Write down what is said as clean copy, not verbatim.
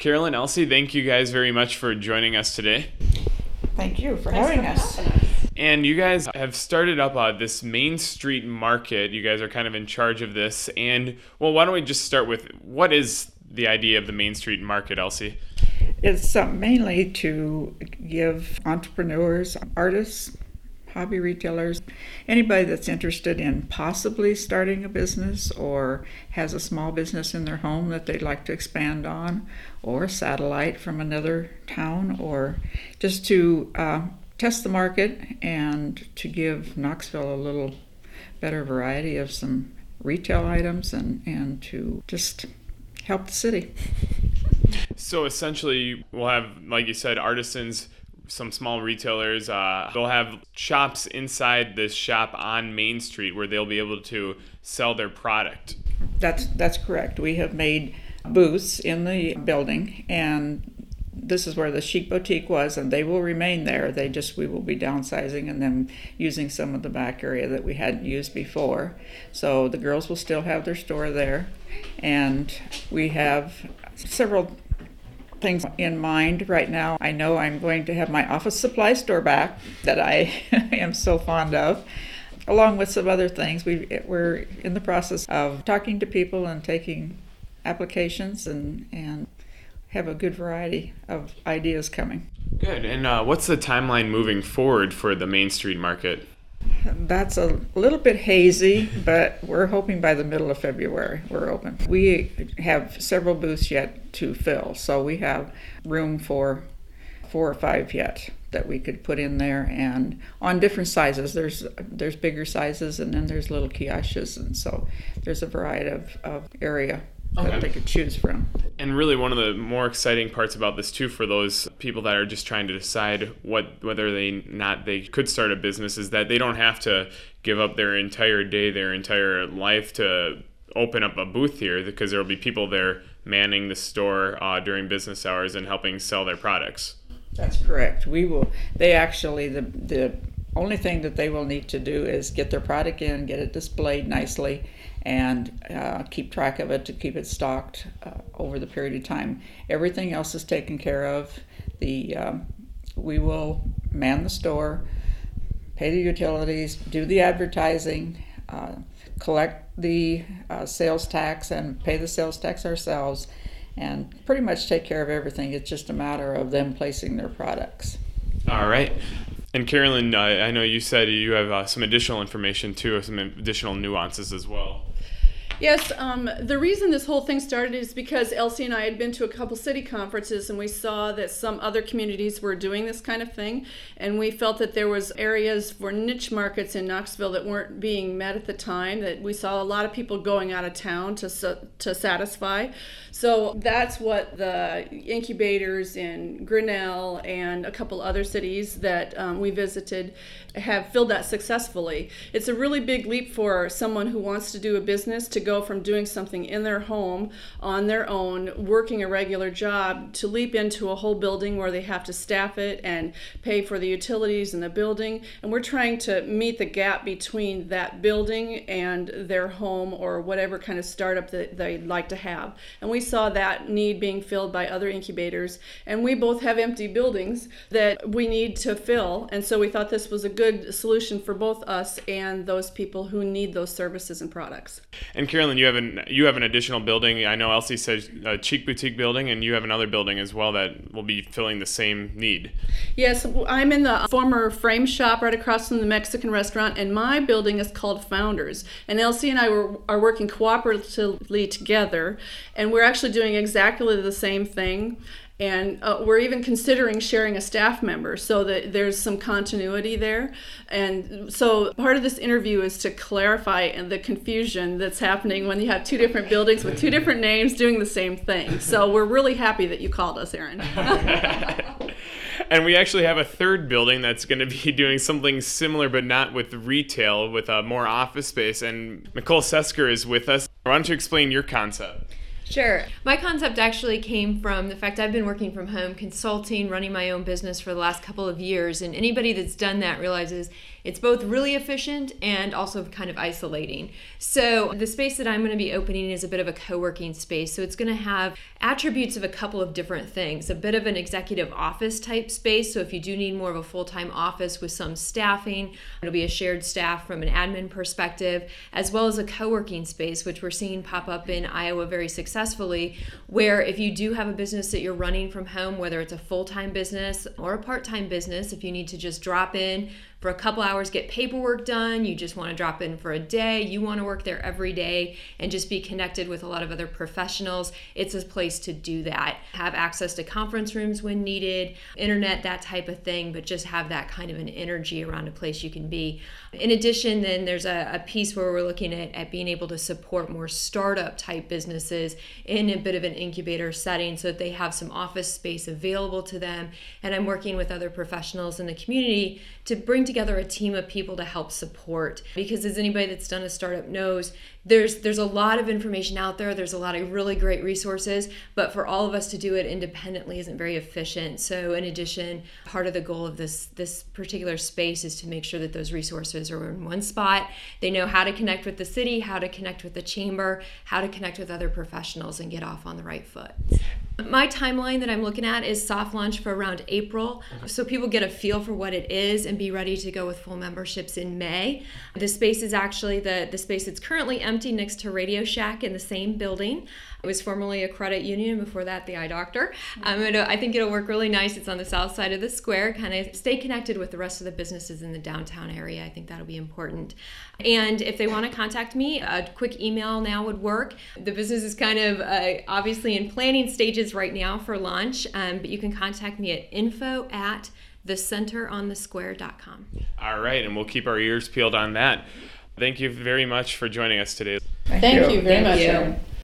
Carolyn, Elsie, thank you guys very much for joining us today. Thank you for having us. And you guys have started up this Main Street Market. You guys are kind of in charge of this. And, well, why don't we just start with what is the idea of the Main Street Market, Elsie? It's mainly to give entrepreneurs, artists, hobby retailers, anybody that's interested in possibly starting a business or has a small business in their home that they'd like to expand on, or satellite from another town, or just to test the market and to give Knoxville a little better variety of some retail items and to just help the city. So essentially, we'll have, like you said, artisans, some small retailers. They'll have shops inside this shop on Main Street where they'll be able to sell their product. That's correct. We have made booths in the building, and this is where the Chic Boutique was, and they will remain there. We will be downsizing and then using some of the back area that we hadn't used before. So the girls will still have their store there, and we have several things in mind right now. I know I'm going to have my office supply store back that I am so fond of, along with some other things. We're in the process of talking to people and taking applications and have a good variety of ideas coming. Good. And what's the timeline moving forward for the Main Street Market? That's a little bit hazy, but we're hoping by the middle of February we're open. We have several booths yet to fill, so we have room for 4 or 5 yet that we could put in there, and on different sizes. There's bigger sizes, and then there's little kiosks, and so there's a variety of area that they could choose from. And really one of the more exciting parts about this too, for those people that are just trying to decide whether they could start a business, is that they don't have to give up their entire day, their entire life to open up a booth here, because there will be people there manning the store during business hours and helping sell their products. That's correct. The only thing that they will need to do is get their product in, get it displayed nicely, and keep track of it to keep it stocked over the period of time. Everything else is taken care of. We will man the store, pay the utilities, do the advertising, collect the sales tax and pay the sales tax ourselves, and pretty much take care of everything. It's just a matter of them placing their products. All right. And Carolyn, I know you said you have some additional information too, some additional nuances as well. Yes, the reason this whole thing started is because Elsie and I had been to a couple city conferences, and we saw that some other communities were doing this kind of thing, and we felt that there was areas for niche markets in Knoxville that weren't being met at the time, that we saw a lot of people going out of town to satisfy. So that's what the incubators in Grinnell and a couple other cities that we visited have filled that successfully. It's a really big leap for someone who wants to do a business to go from doing something in their home on their own, working a regular job, to leap into a whole building where they have to staff it and pay for the utilities in the building. And we're trying to meet the gap between that building and their home or whatever kind of startup that they'd like to have. And we saw that need being filled by other incubators. And we both have empty buildings that we need to fill. And so we thought this was a good solution for both us and those people who need those services and products. And Carolyn, you have an additional building. I know Elsie says a Chic Boutique building, and you have another building as well that will be filling the same need. Yes, I'm in the former frame shop right across from the Mexican restaurant, and my building is called Founders. And Elsie and I are working cooperatively together, and we're actually doing exactly the same thing. And we're even considering sharing a staff member so that there's some continuity there. And so part of this interview is to clarify the confusion that's happening when you have two different buildings with two different names doing the same thing. So we're really happy that you called us, Aaron. And we actually have a third building that's going to be doing something similar, but not with retail, with more office space. And Nicole Sesker is with us. Why don't you explain your concept? Sure. My concept actually came from the fact I've been working from home, consulting, running my own business for the last couple of years. And anybody that's done that realizes it's both really efficient and also kind of isolating. So the space that I'm going to be opening is a bit of a co-working space. So it's going to have attributes of a couple of different things. A bit of an executive office type space. So if you do need more of a full-time office with some staffing, it'll be a shared staff from an admin perspective, as well as a co-working space, which we're seeing pop up in Iowa very successfully, where if you do have a business that you're running from home, whether it's a full-time business or a part-time business, if you need to just drop in for a couple hours, get paperwork done, you just want to drop in for a day, you want to work there every day and just be connected with a lot of other professionals, it's a place to do that. Have access to conference rooms when needed, internet, that type of thing, but just have that kind of an energy around a place you can be. In addition, then there's a piece where we're looking at being able to support more startup type businesses in a bit of an incubator setting so that they have some office space available to them. And I'm working with other professionals in the community to bring together a team of people to help support. Because as anybody that's done a startup knows, there's a lot of information out there, there's a lot of really great resources, but for all of us to do it independently isn't very efficient. So in addition, part of the goal of this particular space is to make sure that those resources are in one spot. They know how to connect with the city, how to connect with the chamber, how to connect with other professionals and get off on the right foot. My timeline that I'm looking at is soft launch for around April, so people get a feel for what it is and be ready to go with full memberships in May. The space is actually the space that's currently empty next to Radio Shack in the same building. It was formerly a credit union, before that the Eye Doctor. I think it'll work really nice. It's on the south side of the square, kind of stay connected with the rest of the businesses in the downtown area. I think that'll be important. And if they want to contact me, a quick email now would work. The business is kind of obviously in planning stages right now for launch, but you can contact me at info@thecenteronthesquare.com. All right, and we'll keep our ears peeled on that. Thank you very much for joining us today. Thank you very much.